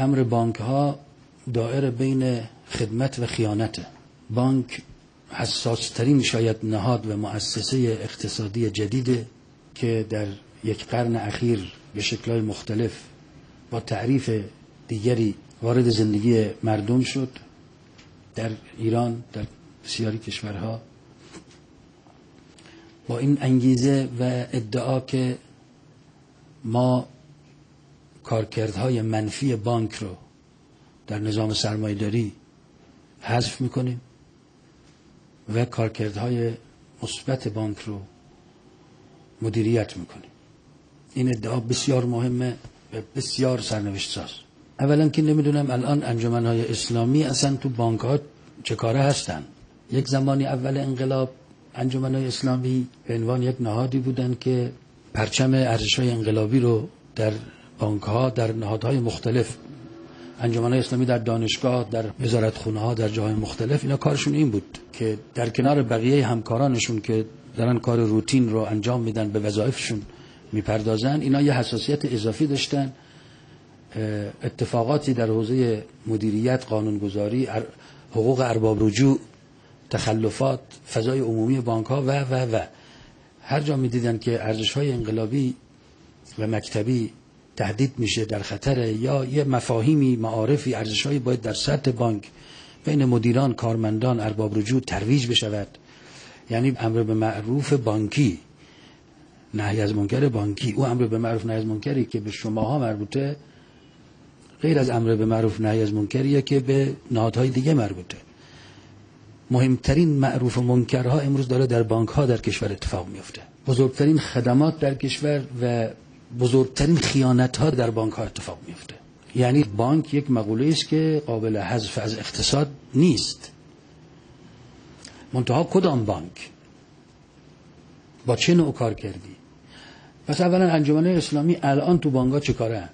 امر بانک ها دائره بین خدمت و خیانته. بانک حساسترین شاید نهاد و مؤسسه اقتصادی جدیده که در یک قرن اخیر به شکل‌های مختلف با تعریف دیگری وارد زندگی مردم شد. در ایران، در بسیاری کشورها با این انگیزه و ادعا که ما کارکردهای منفی بانک رو در نظام سرمایه‌داری حذف میکنیم و کارکردهای مثبت بانک رو مدیریت میکنیم. این ادعا بسیار مهمه و بسیار سرنوشت ساز. اولا که نمیدونم الان انجمنهای اسلامی اصلا تو بانک ها چه کاره هستن. یک زمانی اول انقلاب انجمنهای اسلامی به عنوان یک نهادی بودن که پرچم ارزش‌های انقلابی رو در بانک ها، در نهادهای مختلف، انجمنهای اسلامی در دانشگاه، در وزارتخونه‌ها، در جاهای مختلف، اینا کارشون این بود که در کنار بقیه همکارانشون که دارن کار روتین رو انجام میدن، به وظایفشون میپردازن، اینا یه حساسیت اضافی داشتن. اتفاقاتی در حوزه مدیریت، قانونگذاری، حقوق ارباب رجوع، تخلفات، فضای عمومی بانک ها و هر جا میدیدن که ارزش‌های انقلابی و مکتبی تهدید میشه، در خطره، یا یه مفاهیمی، معارفی، ارزش‌هایی باید در سطح بانک بین مدیران، کارمندان، ارباب رجوع ترویج بشود. یعنی امر به معروف بانکی، نهی از منکر بانکی. او امر به معروف نهی از منکری که به شماها مربوطه غیر از امر به معروف نهی از منکریه که به نهادهای دیگه مربوطه. مهمترین معروف و منکرها امروز داره در بانک ها در کشور اتفاق میفته. بزرگترین خدمات در کشور و بزرگترین خیانت ها در بانک ها اتفاق میفته. یعنی بانک یک مقوله است که قابل حذف از اقتصاد نیست. منتها کدام بانک؟ با چه نوع کار کردی؟ پس اولا انجمن اسلامی الان تو بانک ها چه کاره؟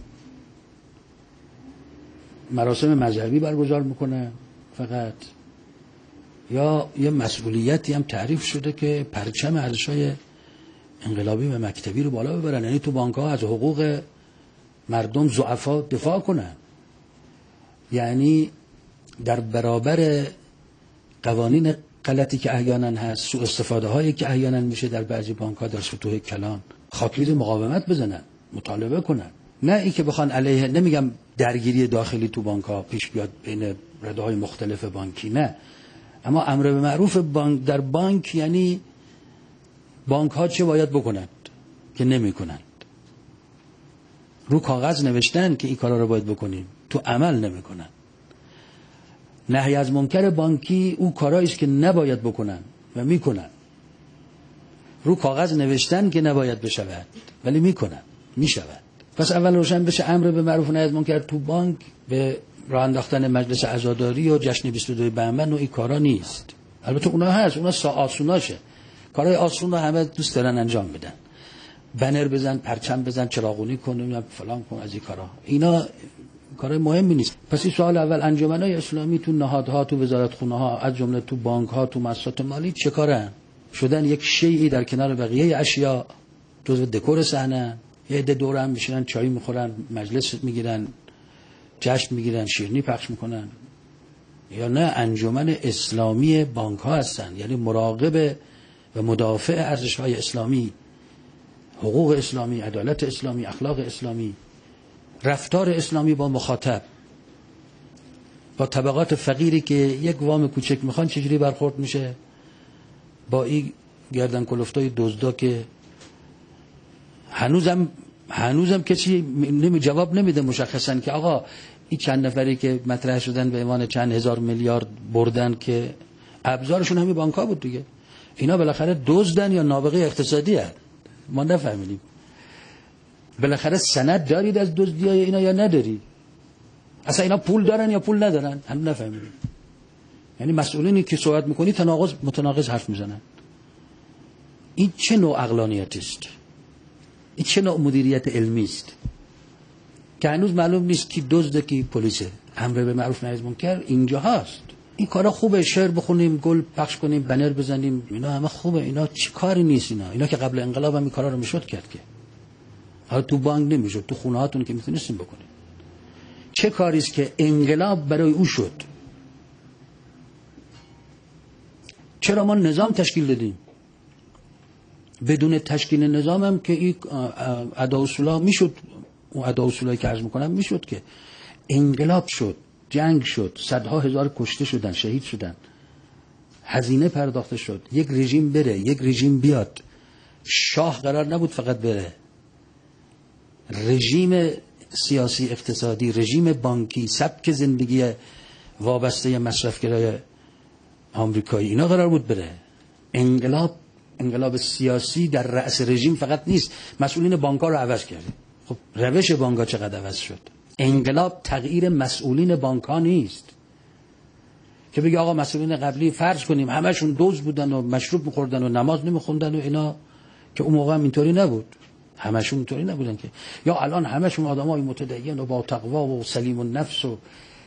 مراسم مذهبی برگزار میکنه فقط، یا یه مسئولیتی هم تعریف شده که پرچم ارزش‌های انقلابی و مکتبی رو بالا ببرن؟ یعنی تو بانک ها از حقوق مردم ضعفا دفاع کنن، یعنی در برابر قوانین غلطی که احیانا هست، سوء استفاده هایی که احیانا میشه در بعضی بانک ها، در سطوح کلان، خاکریز مقاومت بزنن، مطالبه کنن. نه ای که بخوان علیه، نمیگم درگیری داخلی تو بانک ها پیش بیاد بین رده های مختلف بانکی، نه، اما امر به معروف بانک در بانک یعنی بانک ها چه باید بکنند که نمی کنند. رو کاغذ نوشتن که این کارا رو باید بکنیم، تو عمل نمی کنند. نهی از منکر بانکی او کارایی است که نباید بکنن و میکنن. رو کاغذ نوشتن که نباید بشود ولی میکنن، میشود. پس اول روشن بشه امر به معروف و نهی از منکر تو بانک به راه انداختن مجلس عزاداری و جشن 22 بهمن و این کارا نیست. البته اونا هست، اونا آسوناشه، کارهای آسون رو همه دوست دارن انجام بدن، بنر بزن، پرچم بزن، چراغونی کن، فلان کن، از این کارا. اینا کارهای مهمی نیست. پس این سوال اول، انجمنهای اسلامی تو نهادها، تو وزارتخونه‌ها، از جمله تو بانک‌ها، تو مؤسسات مالی چه کارن؟ شدن یک شیعی در کنار بقیه اشیا، جزو دکور صحنه. یه عده دور هم میشینن، چای میخورن، مجلس میگیرن، جشن میگیرن، شیرینی پخش میکنن. یا نه، انجمن اسلامی بانک‌ها هستن، یعنی مراقب و مدافع ارزش‌های اسلامی، حقوق اسلامی، عدالت اسلامی، اخلاق اسلامی، رفتار اسلامی با مخاطب، با طبقات فقیری که یک وام کوچک میخوان چجوری برخورد میشه، با این گردن کلفتای دزدا که هنوزم کسی جواب نمیده مشخصا که آقا این چند نفری که مطرح شدن به عنوان چند هزار میلیارد بردن که ابزارشون همین بانک‌ها بود دیگه، اینا بالاخره دزدن یا نابغه اقتصادی هست؟ ما نفهمیدیم. بالاخره سند دارید از دزدیای اینا یا ندارید؟ اصلا اینا پول دارن یا پول ندارن؟ هم نفهمیدیم. یعنی مسئولینی که صحبت میکنی متناقض حرف میزنن. این چه نوع عقلانیتی است؟ این چه نوع مدیریت علمی است که هنوز معلوم نیست کی دزده کی پلیسه؟ امر به معروف نهی از منکر اینجا هست. این کارا خوبه، شعر بخونیم، گل پخش کنیم، بنر بزنیم، اینا همه خوبه. اینا چی کاری نیست؟ اینا که قبل انقلاب هم این کارا رو میشد کرد که. حالا تو بانک نمیشد، تو خونه هاتون که میتونستیم بکنید. چه کاری است که انقلاب برای او شد؟ چرا ما نظام تشکیل دادیم؟ بدون تشکیل نظام هم که این ادا اصولا میشد، اون ادا اصولایی که عرض میکنم میشد که انقلاب شد، جنگ شد، صدها هزار کشته شدن، شهید شدن، هزینه پرداخته شد، یک رژیم بره، یک رژیم بیاد. شاه قرار نبود فقط بره، رژیم سیاسی اقتصادی، رژیم بانکی، سبک زندگی وابسته مصرفگرای آمریکایی، اینا قرار بود بره. انقلاب سیاسی در رأس رژیم فقط نیست، مسئولین بانک‌ها رو عوض کرد. خب روش بانک‌ها چقدر عوض شد؟ انقلاب تغییر مسئولین بانک‌ها نیست که بگی آقا مسئولین قبلی فرض کنیم همشون دوز بودن و مشروب می‌خوردن و نماز نمی‌خوندن و اینا، که اون موقع هم اینطوری نبود، همشون اینطوری نبودن که. یا الان همشون آدمای متدین و با تقوا و سلیم النفس و